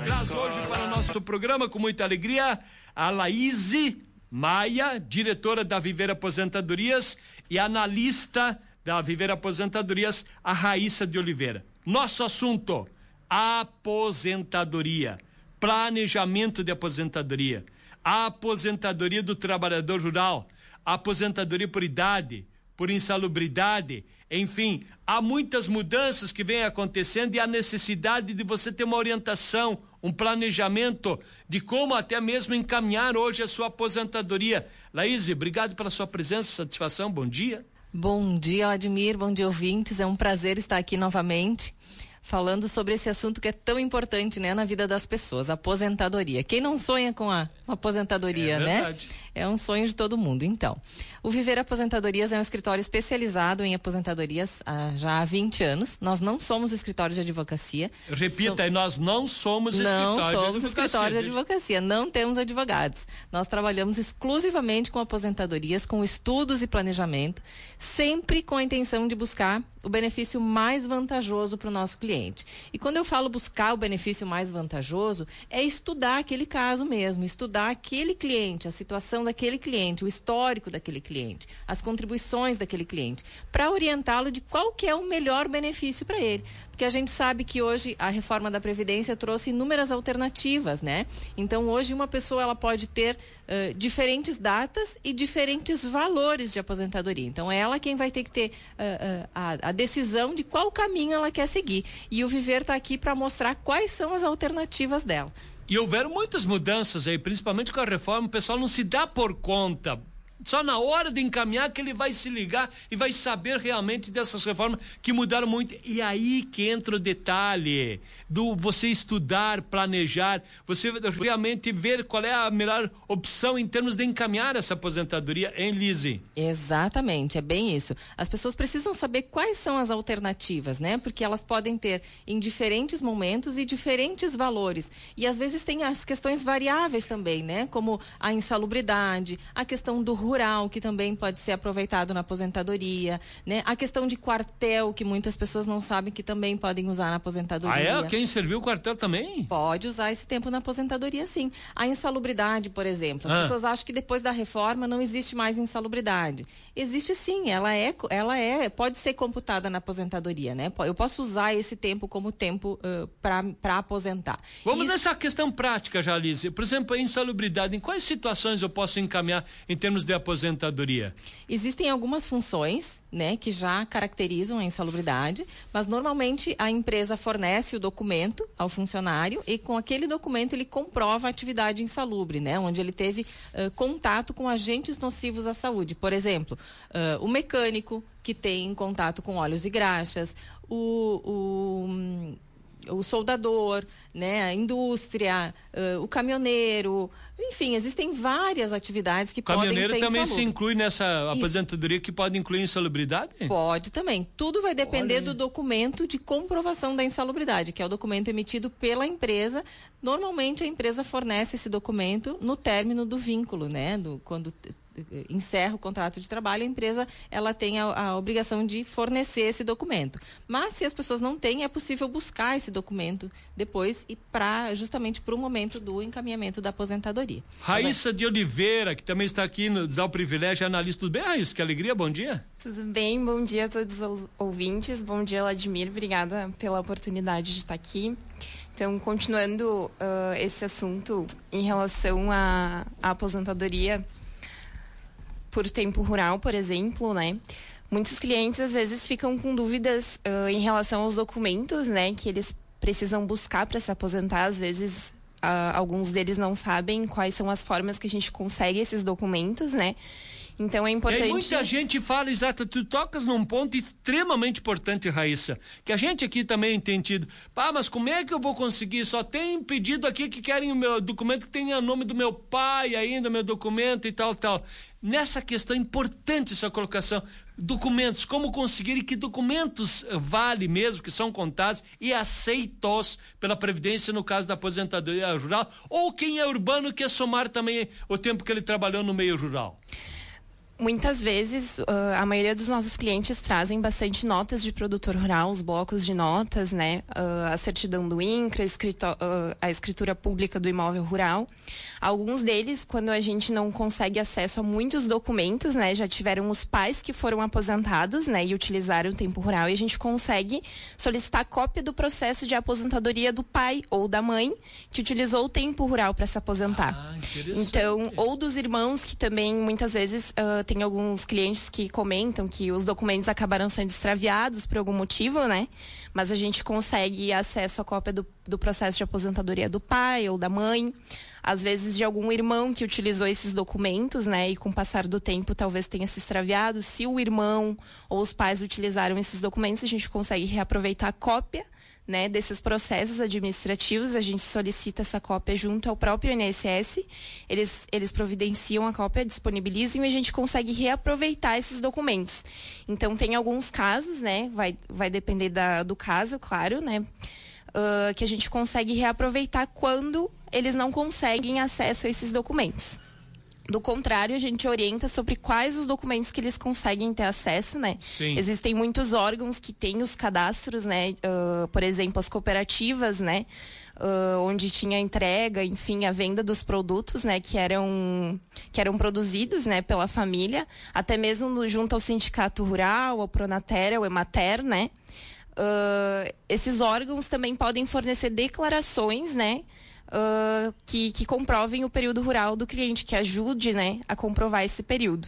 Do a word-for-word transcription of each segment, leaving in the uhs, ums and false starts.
Traz hoje para o nosso programa, com muita alegria, a Laíse Maia, diretora da Viver Aposentadorias, e analista da Viver Aposentadorias, a Raíssa de Oliveira. Nosso assunto: aposentadoria, planejamento de aposentadoria, a aposentadoria do trabalhador rural, a aposentadoria por idade, por insalubridade, enfim, há muitas mudanças que vêm acontecendo e a necessidade de você ter uma orientação, um planejamento de como até mesmo encaminhar hoje a sua aposentadoria. Laíse, obrigado pela sua presença, satisfação, bom dia. Bom dia, Admir, bom dia, ouvintes, é um prazer estar aqui novamente, falando sobre esse assunto que é tão importante, né, na vida das pessoas, a aposentadoria. Quem não sonha com a aposentadoria, é né? É um sonho de todo mundo. Então, o Viver Aposentadorias é um escritório especializado em aposentadorias há, já há vinte anos. Nós não somos escritório de advocacia. Repita, Som... nós não somos não escritório somos de advocacia. escritório de advocacia, não temos advogados. Nós trabalhamos exclusivamente com aposentadorias, com estudos e planejamento, sempre com a intenção de buscar o benefício mais vantajoso para o nosso cliente. E quando eu falo buscar o benefício mais vantajoso, é estudar aquele caso mesmo, estudar aquele cliente, a situação daquele cliente, o histórico daquele cliente, as contribuições daquele cliente, para orientá-lo de qual que é o melhor benefício para ele. Porque a gente sabe que hoje a reforma da Previdência trouxe inúmeras alternativas, né? Então hoje uma pessoa ela pode ter uh, diferentes datas e diferentes valores de aposentadoria. Então é ela quem vai ter que ter uh, uh, a, a decisão de qual caminho ela quer seguir. E o Viver está aqui para mostrar quais são as alternativas dela. E houveram muitas mudanças aí, principalmente com a reforma, o pessoal não se dá por conta. Só na hora de encaminhar que ele vai se ligar e vai saber realmente dessas reformas que mudaram muito. E aí que entra o detalhe do você estudar, planejar, você realmente ver qual é a melhor opção em termos de encaminhar essa aposentadoria, hein, Lise? Exatamente, é bem isso. As pessoas precisam saber quais são as alternativas, né? Porque elas podem ter em diferentes momentos e diferentes valores. E às vezes tem as questões variáveis também, né? Como a insalubridade, a questão do rural, que também pode ser aproveitado na aposentadoria, né? A questão de quartel, que muitas pessoas não sabem que também podem usar na aposentadoria. Ah, é? Quem serviu o quartel também? Pode usar esse tempo na aposentadoria, sim. A insalubridade, por exemplo. As ah. pessoas acham que depois da reforma não existe mais insalubridade. Existe sim, ela é, ela é, pode ser computada na aposentadoria, né? Eu posso usar esse tempo como tempo uh, para aposentar. Vamos Isso... nessa questão prática, já, Lise. Por exemplo, a insalubridade, em quais situações eu posso encaminhar em termos de aposentadoria? Existem algumas funções, né, que já caracterizam a insalubridade, mas normalmente a empresa fornece o documento ao funcionário e com aquele documento ele comprova a atividade insalubre, né, onde ele teve uh, contato com agentes nocivos à saúde. Por exemplo, uh, o mecânico que tem contato com óleos e graxas, o, o o soldador, né, a indústria, uh, o caminhoneiro, enfim, existem várias atividades que podem ser Caminhoneiro também insalubre. se inclui nessa aposentadoria que pode incluir insalubridade? Pode também. Tudo vai depender Olha. do documento de comprovação da insalubridade, que é o documento emitido pela empresa. Normalmente a empresa fornece esse documento no término do vínculo, né, do, quando encerra o contrato de trabalho, a empresa ela tem a, a obrigação de fornecer esse documento. Mas se as pessoas não têm, é possível buscar esse documento depois e para justamente para o momento do encaminhamento da aposentadoria. Raíssa Mas, de Oliveira, que também está aqui, nos dá o privilégio, analista. Tudo bem, Raíssa? Que alegria, bom dia. Tudo bem, bom dia a todos os ouvintes, bom dia, Vladimir, obrigada pela oportunidade de estar aqui. Então, continuando uh, esse assunto em relação à, à aposentadoria por tempo rural, por exemplo, né? Muitos clientes às vezes ficam com dúvidas uh, em relação aos documentos, né? Que eles precisam buscar para se aposentar. Às vezes, uh, alguns deles não sabem quais são as formas que a gente consegue esses documentos, né? Então é importante... E aí muita gente fala, exato, tu tocas num ponto extremamente importante, Raíssa, que a gente aqui também tem tido. Pá, mas como é que eu vou conseguir? Só tem pedido aqui que querem o meu documento que tenha o nome do meu pai ainda, meu documento e tal, tal. Nessa questão, importante essa colocação, documentos, como conseguir e que documentos vale mesmo, que são contados e aceitos pela Previdência no caso da aposentadoria rural, ou quem é urbano quer somar também o tempo que ele trabalhou no meio rural. Muitas vezes, uh, a maioria dos nossos clientes trazem bastante notas de produtor rural, os blocos de notas, né? Uh, a certidão do INCRA, escrito, uh, a escritura pública do imóvel rural. Alguns deles, quando a gente não consegue acesso a muitos documentos, né? Já tiveram os pais que foram aposentados, né? E utilizaram o tempo rural, e a gente consegue solicitar cópia do processo de aposentadoria do pai ou da mãe que utilizou o tempo rural para se aposentar. Ah, interessante. Então, ou dos irmãos, que também muitas vezes uh, tem alguns clientes que comentam que os documentos acabaram sendo extraviados por algum motivo, né? Mas a gente consegue acesso à cópia do, do processo de aposentadoria do pai ou da mãe. Às vezes de algum irmão que utilizou esses documentos, né? E com o passar do tempo talvez tenha se extraviado. Se o irmão ou os pais utilizaram esses documentos, a gente consegue reaproveitar a cópia, né, desses processos administrativos. A gente solicita essa cópia junto ao próprio I N S S, eles, eles providenciam a cópia, disponibilizam, e a gente consegue reaproveitar esses documentos. Então, tem alguns casos, né, vai, vai depender da, do caso, claro, né, uh, que a gente consegue reaproveitar quando eles não conseguem acesso a esses documentos. Do contrário, a gente orienta sobre quais os documentos que eles conseguem ter acesso, né? Sim. Existem muitos órgãos que têm os cadastros, né? Uh, por exemplo, as cooperativas, né? Uh, onde tinha a entrega, enfim, a venda dos produtos, né? Que eram, que eram produzidos, né? Pela família, até mesmo no, junto ao Sindicato Rural, ao Pronater, ao Emater, né? Uh, esses órgãos também podem fornecer declarações, né? Uh, que, que comprovem o período rural do cliente, que ajude, né, a comprovar esse período.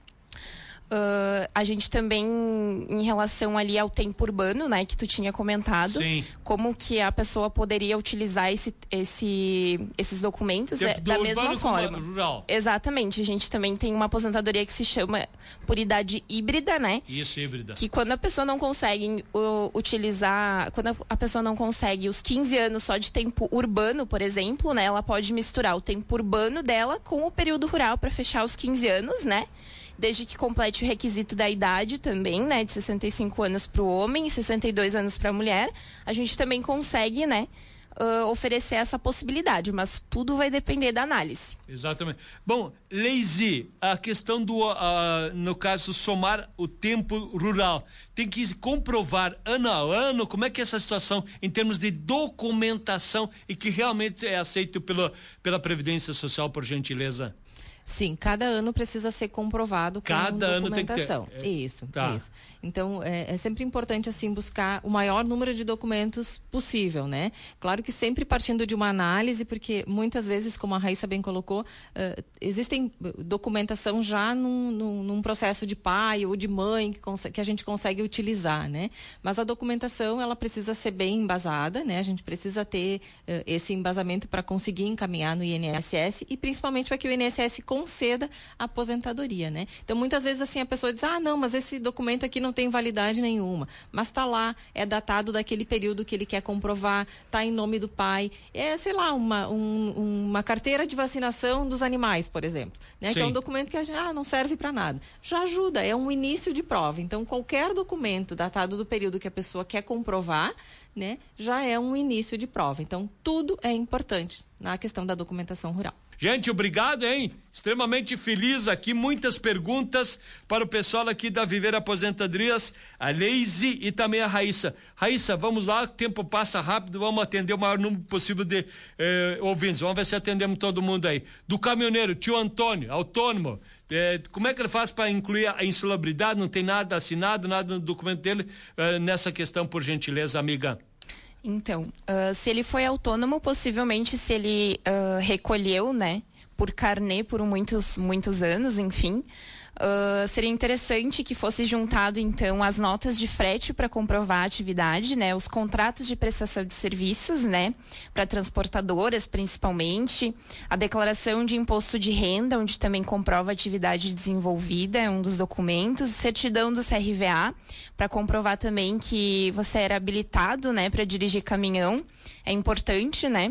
Uh, a gente também, em relação ali ao tempo urbano, né, que tu tinha comentado, Sim. como que a pessoa poderia utilizar esse, esse, esses documentos é, da mesma forma. Rural. Exatamente. A gente também tem uma aposentadoria que se chama por idade híbrida, né? Isso, híbrida. Que quando a pessoa não consegue uh, utilizar, quando a, a pessoa não consegue os quinze anos só de tempo urbano, por exemplo, né? Ela pode misturar o tempo urbano dela com o período rural para fechar os quinze anos, né? Desde que complete o requisito da idade também, né? De sessenta e cinco anos para o homem e sessenta e dois anos para a mulher. A gente também consegue, né? Uh, oferecer essa possibilidade, mas tudo vai depender da análise. Exatamente. Bom, Leisi, a questão do, uh, no caso, somar o tempo rural, tem que comprovar ano a ano como é que é essa situação em termos de documentação e que realmente é aceito pelo, pela Previdência Social, por gentileza. Sim, cada ano precisa ser comprovado com cada ano tem que ter. É, isso, tá. isso. Então, é, é sempre importante, assim, buscar o maior número de documentos possível, né? Claro que sempre partindo de uma análise, porque muitas vezes, como a Raíssa bem colocou, uh, existem documentação já num, num, num processo de pai ou de mãe que, consegue, que a gente consegue utilizar, né? Mas a documentação, ela precisa ser bem embasada, né? A gente precisa ter uh, esse embasamento para conseguir encaminhar no I N S S e principalmente para que o I N S S conceda a aposentadoria, né? Então, muitas vezes, assim, a pessoa diz, ah, não, mas esse documento aqui não tem validade nenhuma. Mas está lá, é datado daquele período que ele quer comprovar, está em nome do pai. É, sei lá, uma, um, uma carteira de vacinação dos animais, por exemplo, né? Que é um documento que a gente, ah, não serve para nada. Já ajuda, é um início de prova. Então, qualquer documento datado do período que a pessoa quer comprovar, né, já é um início de prova. Então, tudo é importante na questão da documentação rural. Gente, obrigado, hein? Extremamente feliz aqui, muitas perguntas para o pessoal aqui da Viver Aposentadorias, a Leisi e também a Raíssa. Raíssa, vamos lá, o tempo passa rápido, vamos atender o maior número possível de eh, ouvintes, vamos ver se atendemos todo mundo aí. Do caminhoneiro, tio Antônio, autônomo, eh, como é que ele faz para incluir a insalubridade? Não tem nada assinado, nada no documento dele eh, nessa questão, por gentileza, amiga? Então, uh, se ele foi autônomo, possivelmente se ele uh, recolheu, né, por carnê por muitos, muitos anos, enfim, uh, seria interessante que fosse juntado, então, as notas de frete para comprovar a atividade, né, os contratos de prestação de serviços, né, para transportadoras, principalmente, a declaração de imposto de renda, onde também comprova a atividade desenvolvida, é um dos documentos, certidão do C R V A, para comprovar também que você era habilitado, né, para dirigir caminhão, é importante, né,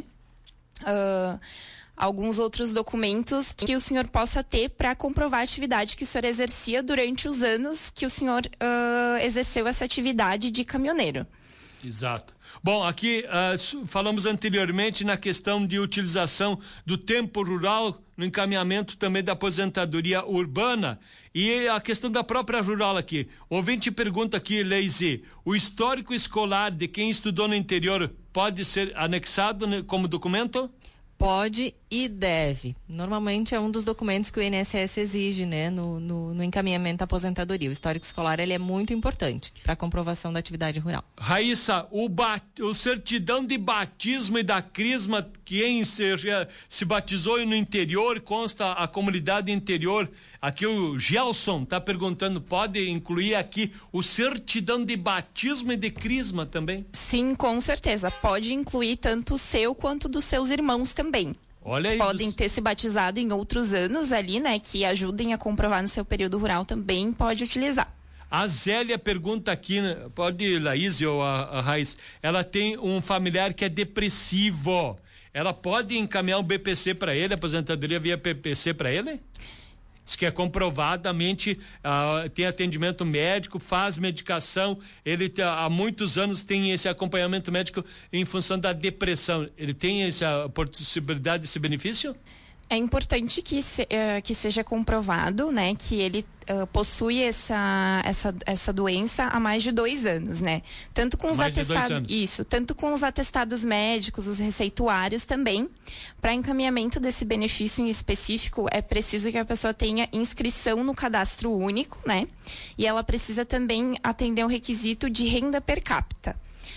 uh, alguns outros documentos que o senhor possa ter para comprovar a atividade que o senhor exercia durante os anos que o senhor uh, exerceu essa atividade de caminhoneiro. Exato. Bom, aqui uh, falamos anteriormente na questão de utilização do tempo rural no encaminhamento também da aposentadoria urbana e a questão da própria rural aqui. O ouvinte pergunta aqui, Leise, o histórico escolar de quem estudou no interior pode ser anexado como documento? Pode e deve. Normalmente é um dos documentos que o I N S S exige, né, no, no, no encaminhamento da aposentadoria. O histórico escolar, ele é muito importante para a comprovação da atividade rural. Raíssa, o, bat, o certidão de batismo e da crisma, quem se, se batizou no interior, consta a comunidade interior. Aqui o Gelson está perguntando, pode incluir aqui o certidão de batismo e de crisma também? Sim, com certeza. Pode incluir tanto o seu quanto dos seus irmãos também. Olha aí. Podem ter se batizado em outros anos ali, né? Que ajudem a comprovar no seu período rural também, pode utilizar. A Zélia pergunta aqui, pode Laís ou a, a Raiz, ela tem um familiar que é depressivo. Ela pode encaminhar um B P C para ele, aposentadoria via B P C para ele? Diz que é comprovadamente, uh, tem atendimento médico, faz medicação, ele há muitos anos tem esse acompanhamento médico em função da depressão. Ele tem essa possibilidade, esse benefício? É importante que, se, uh, que seja comprovado, né, que ele uh, possui essa, essa, essa doença há mais de dois anos, né? Tanto com os atestados, isso, tanto com os atestados médicos, os receituários também. Para encaminhamento desse benefício em específico, é preciso que a pessoa tenha inscrição no cadastro único, né? E ela precisa também atender o requisito de renda per capita.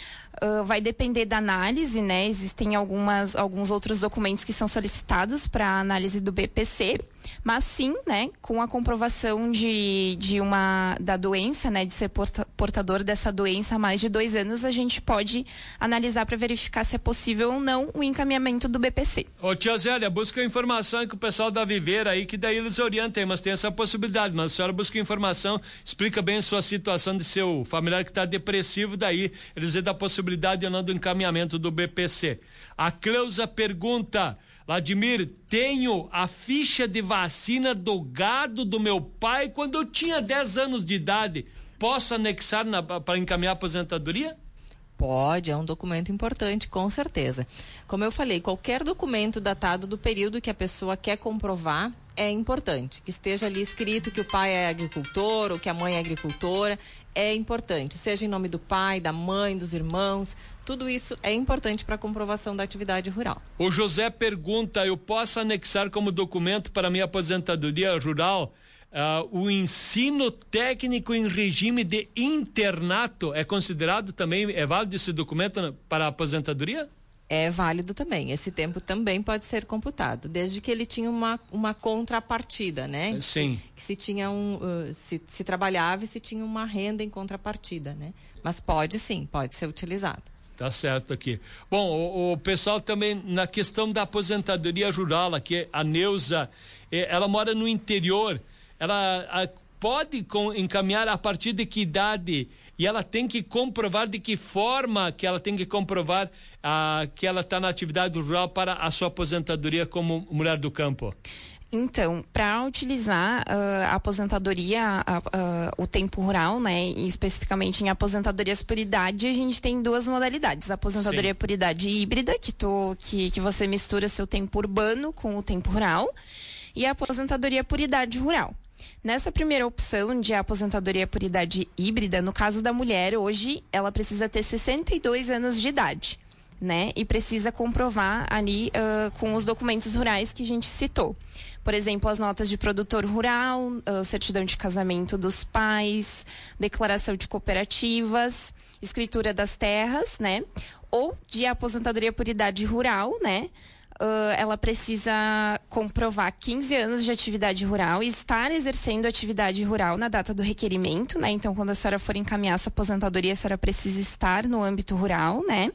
Uh, vai depender da análise, né? Existem algumas, alguns outros documentos que são solicitados para a análise do B P C, mas sim, né? Com a comprovação de, de uma, da doença, né? De ser porta, portador dessa doença há mais de dois anos, a gente pode analisar para verificar se é possível ou não o encaminhamento do B P C. Ô tia Zélia, busca informação que o pessoal da Viver aí, que daí eles orientam, mas tem essa possibilidade, mas a senhora busca informação, explica bem a sua situação de seu familiar que está depressivo, daí eles dão a possibilidade ou não do encaminhamento do B P C. A Cleusa pergunta, Vladimir, tenho a ficha de vacina do gado do meu pai quando eu tinha dez anos de idade, posso anexar para encaminhar a aposentadoria? Pode, é um documento importante, com certeza. Como eu falei, qualquer documento datado do período que a pessoa quer comprovar é importante. Que esteja ali escrito que o pai é agricultor ou que a mãe é agricultora, é importante. Seja em nome do pai, da mãe, dos irmãos, tudo isso é importante para a comprovação da atividade rural. O José pergunta, eu posso anexar como documento para minha aposentadoria rural Uh, o ensino técnico em regime de internato é considerado também, é válido esse documento para a aposentadoria? É válido também, esse tempo também pode ser computado, desde que ele tinha uma, uma contrapartida, né? Sim. Que se, tinha um, uh, se, se trabalhava e se tinha uma renda em contrapartida, né? Mas pode sim, pode ser utilizado. Tá certo aqui. Bom, o, o pessoal também na questão da aposentadoria rural aqui, a Neuza, ela mora no interior. Ela a, pode com, encaminhar a partir de que idade e ela tem que comprovar de que forma que ela tem que comprovar a, que ela está na atividade rural para a sua aposentadoria como mulher do campo? Então, para utilizar uh, a aposentadoria, uh, uh, o tempo rural, né, especificamente em aposentadorias por idade, a gente tem duas modalidades. A aposentadoria Sim. por idade híbrida, que, tu, que, que você mistura seu tempo urbano com o tempo rural, e a aposentadoria por idade rural. Nessa primeira opção de aposentadoria por idade híbrida, no caso da mulher, hoje ela precisa ter sessenta e dois anos de idade, né? E precisa comprovar ali uh, com os documentos rurais que a gente citou. Por exemplo, as notas de produtor rural, uh, certidão de casamento dos pais, declaração de cooperativas, escritura das terras, né? Ou de aposentadoria por idade rural, né? Uh, ela precisa comprovar quinze anos de atividade rural e estar exercendo atividade rural na data do requerimento, né? Então, quando a senhora for encaminhar sua aposentadoria, a senhora precisa estar no âmbito rural, né?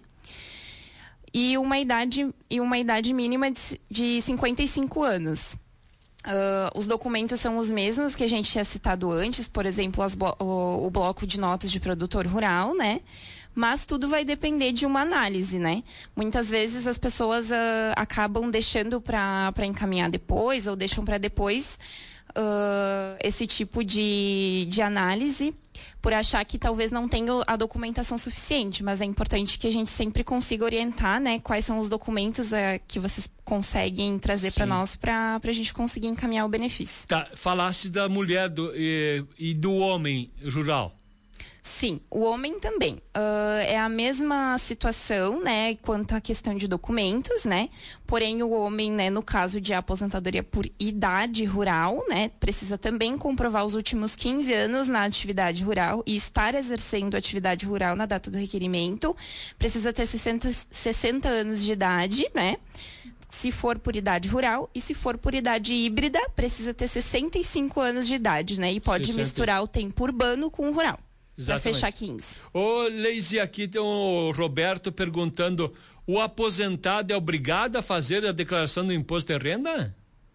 E uma idade, e uma idade mínima de, de cinquenta e cinco anos. Uh, os documentos são os mesmos que a gente tinha citado antes, por exemplo, as blo- o, o bloco de notas de produtor rural, né? Mas tudo vai depender de uma análise, né? Muitas vezes as pessoas uh, acabam deixando para encaminhar depois ou deixam para depois uh, esse tipo de, de análise por achar que talvez não tenha a documentação suficiente, mas é importante que a gente sempre consiga orientar, né, quais são os documentos uh, que vocês conseguem trazer para nós para a gente conseguir encaminhar o benefício. Tá, falasse da mulher do, e, e do homem rural. Sim, o homem também. Uh, é a mesma situação, né, quanto à questão de documentos, né? Porém, o homem, né, no caso de aposentadoria por idade rural, né, precisa também comprovar os últimos quinze anos na atividade rural e estar exercendo atividade rural na data do requerimento. Precisa ter sessenta, sessenta anos de idade, né? Se for por idade rural, e se for por idade híbrida, precisa ter sessenta e cinco anos de idade, né? E pode sessenta misturar o tempo urbano com o rural. Para fechar quinze. Ô, Leise, aqui tem o Roberto perguntando: o aposentado é obrigado a fazer a declaração do imposto de renda?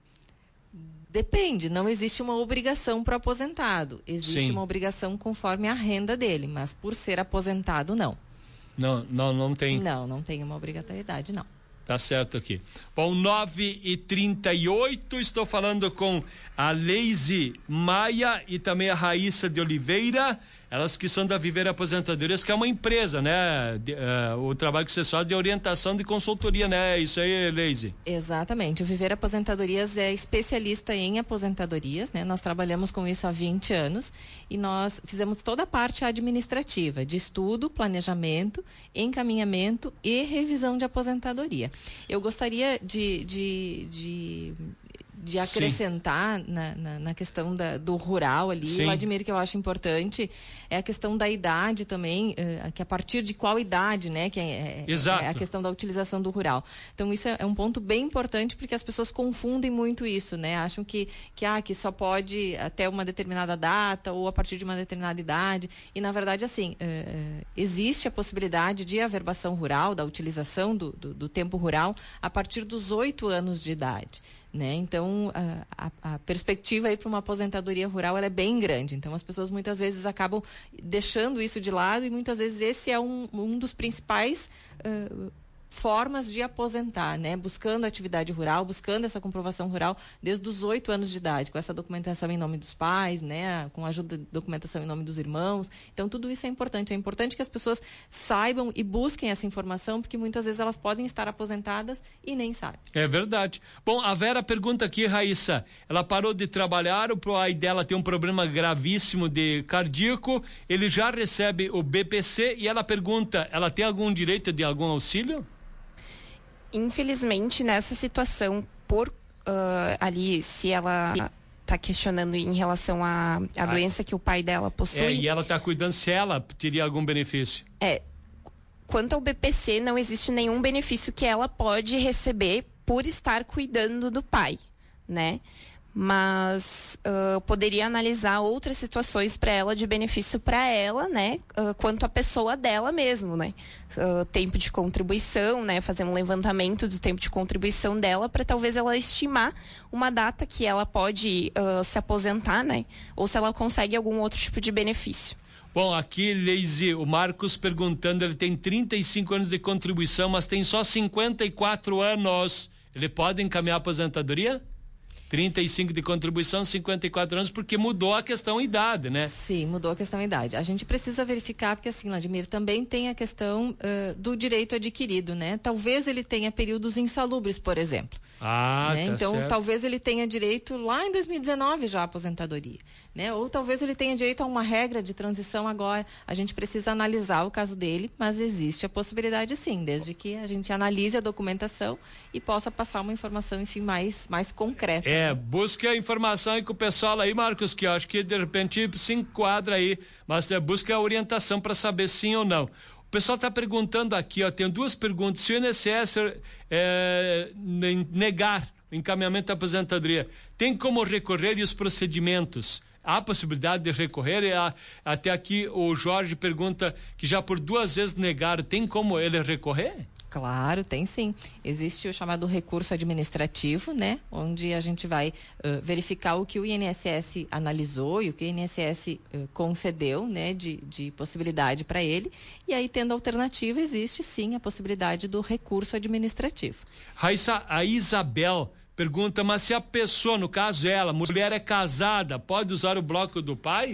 Depende, não existe uma obrigação para o aposentado. Existe Sim. uma obrigação conforme a renda dele, mas por ser aposentado, não. Não, não, não tem. Não, não tem uma obrigatoriedade, não. Tá certo aqui. Bom, nove e trinta e oito, estou falando com a Leise Maia e também a Raíssa de Oliveira, elas que são da Viver Aposentadorias, que é uma empresa, né? De, uh, o trabalho que você faz de orientação de consultoria, né? Isso aí, Leise? Exatamente. O Viver Aposentadorias é especialista em aposentadorias, né? Nós trabalhamos com isso há vinte anos e nós fizemos toda a parte administrativa, de estudo, planejamento, encaminhamento e revisão de aposentadoria. Eu gostaria de, de, de, de acrescentar na, na, na questão da, do rural ali, Sim. Vladimir, que eu acho importante, é a questão da idade também, uh, que a partir de qual idade, né, que é, Exato. é a questão da utilização do rural. Então isso é, é um ponto bem importante, porque as pessoas confundem muito isso, né, acham que, que, ah, que só pode até uma determinada data ou a partir de uma determinada idade, e na verdade assim, uh, existe a possibilidade de averbação rural, da utilização do, do, do tempo rural a partir dos oito anos de idade. Né? Então, a, a, a perspectiva aí para uma aposentadoria rural ela é bem grande. Então, as pessoas muitas vezes acabam deixando isso de lado e muitas vezes esse é um, um dos principais uh, formas de aposentar, né? Buscando atividade rural, buscando essa comprovação rural desde os oito anos de idade, com essa documentação em nome dos pais, né? Com a ajuda de documentação em nome dos irmãos. Então, tudo isso é importante. É importante que as pessoas saibam e busquem essa informação, porque muitas vezes elas podem estar aposentadas e nem sabem. É verdade. Bom, a Vera pergunta aqui, Raíssa, ela parou de trabalhar, o pai dela tem um problema gravíssimo de cardíaco, ele já recebe o B P C e ela pergunta, ela tem algum direito de algum auxílio? Infelizmente, nessa situação, por uh, ali, se ela está questionando em relação à a, a doença que o pai dela possui. É, e ela está cuidando se ela teria algum benefício. É. Quanto ao B P C, não existe nenhum benefício que ela pode receber por estar cuidando do pai, né? Mas uh, poderia analisar outras situações para ela de benefício para ela, né? Uh, quanto à pessoa dela mesmo, né? Uh, tempo de contribuição, né? Fazer um levantamento do tempo de contribuição dela para talvez ela estimar uma data que ela pode uh, se aposentar, né? Ou se ela consegue algum outro tipo de benefício. Bom, aqui, Leise, o Marcos perguntando, ele tem trinta e cinco anos de contribuição, mas tem só cinquenta e quatro anos. Ele pode encaminhar a aposentadoria? trinta e cinco de contribuição, cinquenta e quatro anos, porque mudou a questão idade, né? Sim, mudou a questão idade. A gente precisa verificar, porque assim, Vladimir, também tem a questão uh, do direito adquirido, né? Talvez ele tenha períodos insalubres, por exemplo. Ah, né? tá Então, certo. talvez ele tenha direito lá em dois mil e dezenove já à aposentadoria, né? Ou talvez ele tenha direito a uma regra de transição agora. A gente precisa analisar o caso dele, mas existe a possibilidade sim, desde que a gente analise a documentação e possa passar uma informação, enfim, mais, mais concreta. É, busque a informação aí com o pessoal aí, Marcos, que eu acho que de repente se enquadra aí, mas é, busque a orientação para saber sim ou não. O pessoal está perguntando aqui, ó, tem duas perguntas. Se o I N S S é, negar o encaminhamento da aposentadoria, tem como recorrer e os procedimentos? Há possibilidade de recorrer? Até aqui o Jorge pergunta que já por duas vezes negaram, tem como ele recorrer? Claro, tem sim. Existe o chamado recurso administrativo, né? Onde a gente vai uh, verificar o que o I N S S analisou e o que o I N S S uh, concedeu, né? De, de possibilidade para ele. E aí, tendo alternativa, existe sim a possibilidade do recurso administrativo. Raíssa, a Isabel pergunta, mas se a pessoa, no caso ela, mulher é casada, pode usar o bloco do pai?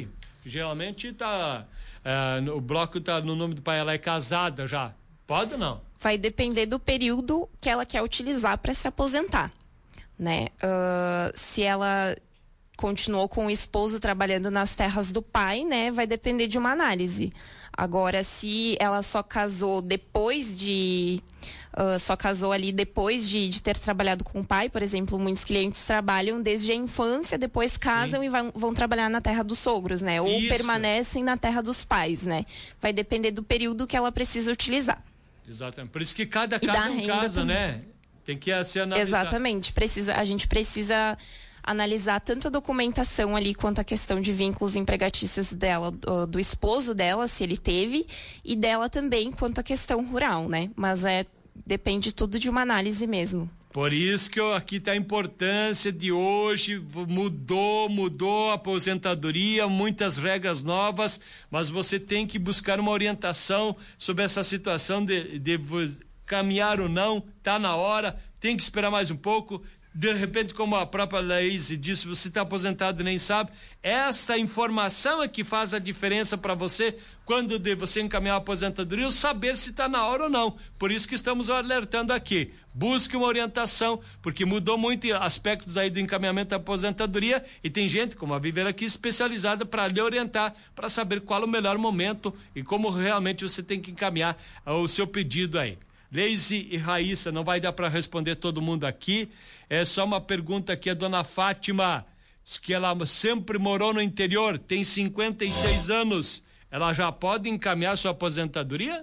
Geralmente tá, é, o bloco tá no nome do pai, ela é casada já. Pode ou não? Vai depender do período que ela quer utilizar para se aposentar, né? Uh, se ela continuou com o esposo trabalhando nas terras do pai, né? Vai depender de uma análise. Agora, se ela só casou depois de... Uh, só casou ali depois de, de ter trabalhado com o pai, por exemplo, muitos clientes trabalham desde a infância, depois casam Sim. e vão, vão trabalhar na terra dos sogros, né? Ou Isso. permanecem na terra dos pais, né? Vai depender do período que ela precisa utilizar. Exatamente. Por isso que cada casa é um casa, também. né? Tem que ser analisado. Exatamente. Precisa, a gente precisa analisar tanto a documentação ali quanto a questão de vínculos empregatícios dela, do, do esposo dela, se ele teve, e dela também quanto a questão rural, né? Mas é depende tudo de uma análise mesmo. Por isso que eu, aqui está a importância de hoje, mudou, mudou a aposentadoria, muitas regras novas, mas você tem que buscar uma orientação sobre essa situação de, de caminhar ou não, tá na hora, tem que esperar mais um pouco. De repente, como a própria Laís disse, você está aposentado e nem sabe. Esta informação é que faz a diferença para você quando de você encaminhar a aposentadoria, ou saber se está na hora ou não. Por isso que estamos alertando aqui. Busque uma orientação, porque mudou muito aspectos aí do encaminhamento da aposentadoria e tem gente, como a Viver aqui, especializada para lhe orientar, para saber qual é o melhor momento e como realmente você tem que encaminhar o seu pedido aí. Leise e Raíssa, não vai dar para responder todo mundo aqui. É só uma pergunta aqui, a dona Fátima, diz que ela sempre morou no interior, tem cinquenta e seis anos. Ela já pode encaminhar sua aposentadoria?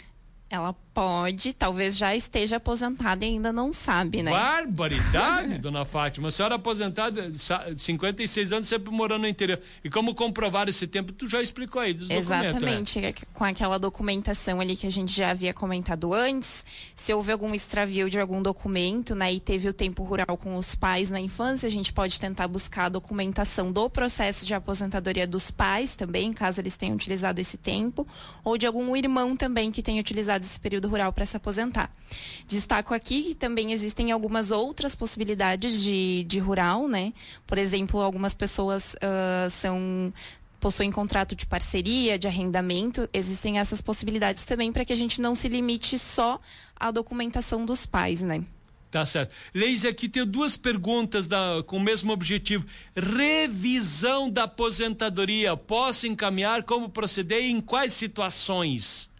Ela pode, talvez já esteja aposentada e ainda não sabe, né? Barbaridade, dona Fátima. A senhora aposentada, cinquenta e seis anos, sempre morando no interior. E como comprovar esse tempo? Tu já explicou aí dos Exatamente, documentos, né? Com aquela documentação ali que a gente já havia comentado antes. Se houve algum extravio de algum documento, né? E teve o tempo rural com os pais na infância, a gente pode tentar buscar a documentação do processo de aposentadoria dos pais também, caso eles tenham utilizado esse tempo. Ou de algum irmão também que tenha utilizado esse período rural para se aposentar. Destaco aqui que também existem algumas outras possibilidades de, de rural, né? Por exemplo, algumas pessoas uh, são possuem contrato de parceria, de arrendamento. Existem essas possibilidades também para que a gente não se limite só à documentação dos pais, né? Tá certo. Leise, aqui tem duas perguntas da, com o mesmo objetivo. Revisão da aposentadoria. Posso encaminhar? Como proceder e em quais situações?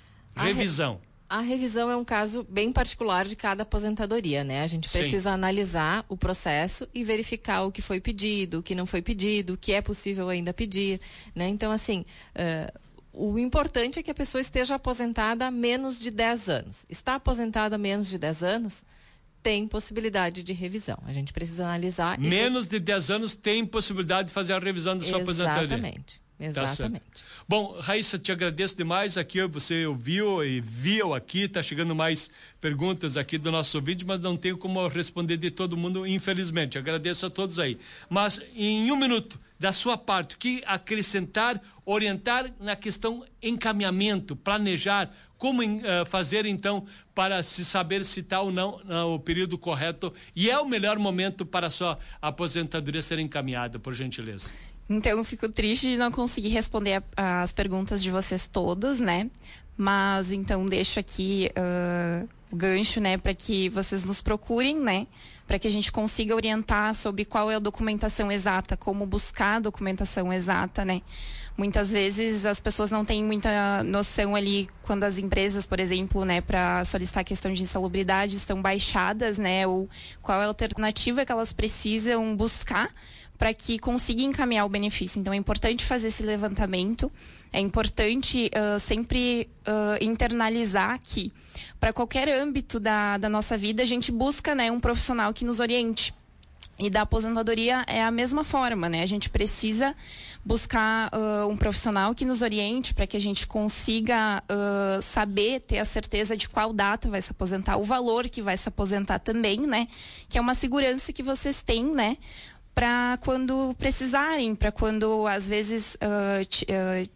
Revisão. A revisão é um caso bem particular de cada aposentadoria, né? A gente precisa Sim. analisar o processo e verificar o que foi pedido, o que não foi pedido, o que é possível ainda pedir, né? Então, assim, uh, o importante é que a pessoa esteja aposentada há menos de dez anos. Está aposentada há menos de dez anos, tem possibilidade de revisão. A gente precisa analisar... Menos e... de dez anos tem possibilidade de fazer a revisão da sua Exatamente. aposentadoria. Exatamente. Exatamente. Tá. Bom, Raíssa, te agradeço demais. Aqui você ouviu e viu aqui, tá chegando mais perguntas aqui do nosso vídeo, mas não tenho como responder de todo mundo, infelizmente. Agradeço a todos aí. Mas em um minuto, da sua parte, o que acrescentar, orientar na questão encaminhamento, planejar, como uh, fazer então para se saber se está ou não uh, o período correto e é o melhor momento para a sua aposentadoria ser encaminhada, por gentileza. Então, eu fico triste de não conseguir responder a, as perguntas de vocês todos, né? Mas, então, deixo aqui uh, o gancho, né? Para que vocês nos procurem, né? Para que a gente consiga orientar sobre qual é a documentação exata, como buscar a documentação exata, né? Muitas vezes as pessoas não têm muita noção ali quando as empresas, por exemplo, né, para solicitar a questão de insalubridade estão baixadas, né? Ou qual é a alternativa que elas precisam buscar para que consiga encaminhar o benefício. Então, é importante fazer esse levantamento, é importante uh, sempre uh, internalizar que, para qualquer âmbito da, da nossa vida, a gente busca, né, um profissional que nos oriente. E da aposentadoria é a mesma forma, né? A gente precisa buscar uh, um profissional que nos oriente para que a gente consiga uh, saber, ter a certeza de qual data vai se aposentar, o valor que vai se aposentar também, né? Que é uma segurança que vocês têm, né? Para quando precisarem, para quando às vezes uh, t, uh,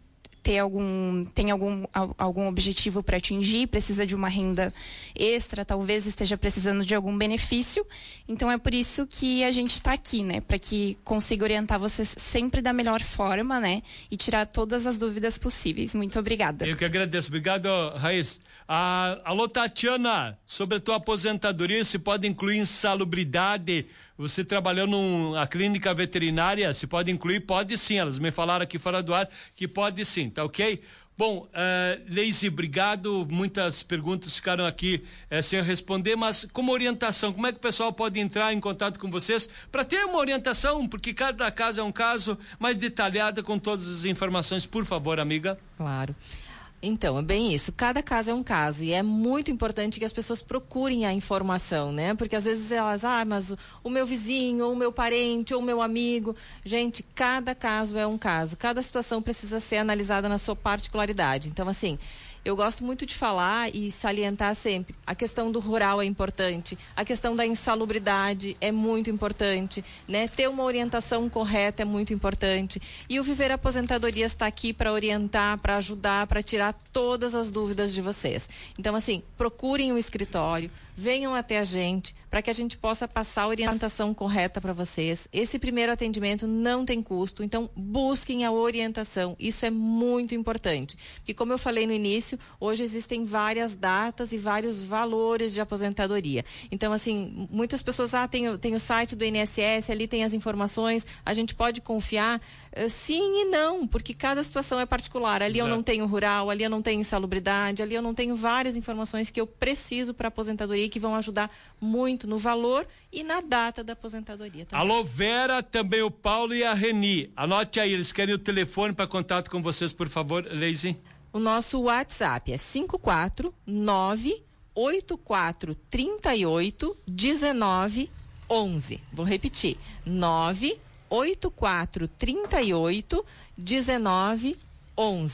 ter algum, tem algum, algum objetivo para atingir, precisa de uma renda extra, talvez esteja precisando de algum benefício. Então é por isso que a gente está aqui, né? Para que consiga orientar vocês sempre da melhor forma, né? E tirar todas as dúvidas possíveis. Muito obrigada. Eu que agradeço. Obrigado, Raíssa. Ah, alô, Tatiana, sobre a tua aposentadoria, se pode incluir insalubridade? Você trabalhou numa clínica veterinária, se pode incluir? Pode sim, elas me falaram aqui fora do ar que pode sim, tá ok? Bom, uh, Leise, obrigado, muitas perguntas ficaram aqui uh, sem eu responder, mas como orientação, como é que o pessoal pode entrar em contato com vocês para ter uma orientação, porque cada caso é um caso mais detalhado com todas as informações, por favor, amiga. Claro. Então, é bem isso. Cada caso é um caso e é muito importante que as pessoas procurem a informação, né? Porque às vezes elas, ah, mas o, o meu vizinho, ou o meu parente, ou o meu amigo. Gente, cada caso é um caso. Cada situação precisa ser analisada na sua particularidade. Então, assim, eu gosto muito de falar e salientar sempre. A questão do rural é importante, a questão da insalubridade é muito importante, né? Ter uma orientação correta é muito importante. E o Viver Aposentadoria está aqui para orientar, para ajudar, para tirar todas as dúvidas de vocês. Então, assim, procurem o escritório, venham até a gente, para que a gente possa passar a orientação correta para vocês. Esse primeiro atendimento não tem custo, então busquem a orientação. Isso é muito importante. Porque, como eu falei no início, hoje existem várias datas e vários valores de aposentadoria. Então, assim, muitas pessoas, ah, tem, tem o site do I N S S, ali tem as informações, a gente pode confiar? Uh, sim e não, porque cada situação é particular. Ali Exato. Eu não tenho rural, ali eu não tenho insalubridade, ali eu não tenho várias informações que eu preciso para aposentadoria e que vão ajudar muito no valor e na data da aposentadoria também. Alô, Vera, também o Paulo e a Reni. Anote aí, eles querem o telefone para contato com vocês, por favor, Leise. O nosso WhatsApp é cinco quatro nove oito quatro três oito um nove um um. Vou repetir, nove oito quatro três oito um nove um um.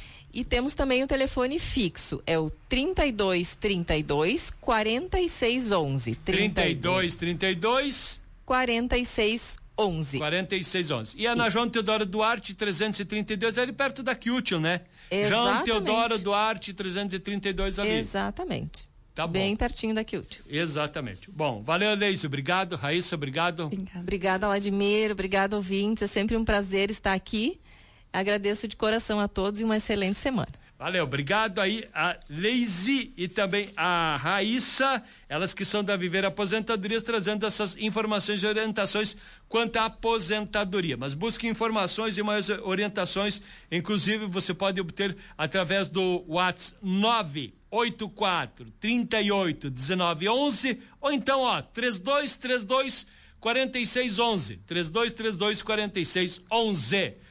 E temos também o telefone fixo, é o trinta e dois, trinta e dois, quarenta e seis onze. trinta e dois, trinta e dois, quarenta e seis onze. quarenta e seis onze. E é na João Teodoro Duarte trezentos e trinta e dois, é ali perto da Kiútil, né? Exatamente. João Teodoro Duarte trezentos e trinta e dois ali. Exatamente. Tá bom. Bem pertinho da Kiútil. Exatamente. Bom, valeu, Leise, obrigado. Raíssa, obrigado. Obrigada, obrigada Vladimir, obrigado, ouvintes. É sempre um prazer estar aqui. Agradeço de coração a todos e uma excelente semana. Valeu, obrigado aí a Leise e também a Raíssa, elas que são da Viver Aposentadorias, trazendo essas informações e orientações quanto à aposentadoria. Mas busque informações e mais orientações, inclusive você pode obter através do WhatsApp nove oito quatro três oito um nove um um ou então, ó, três dois três dois, quatro seis um um, três dois três dois, quatro seis um um.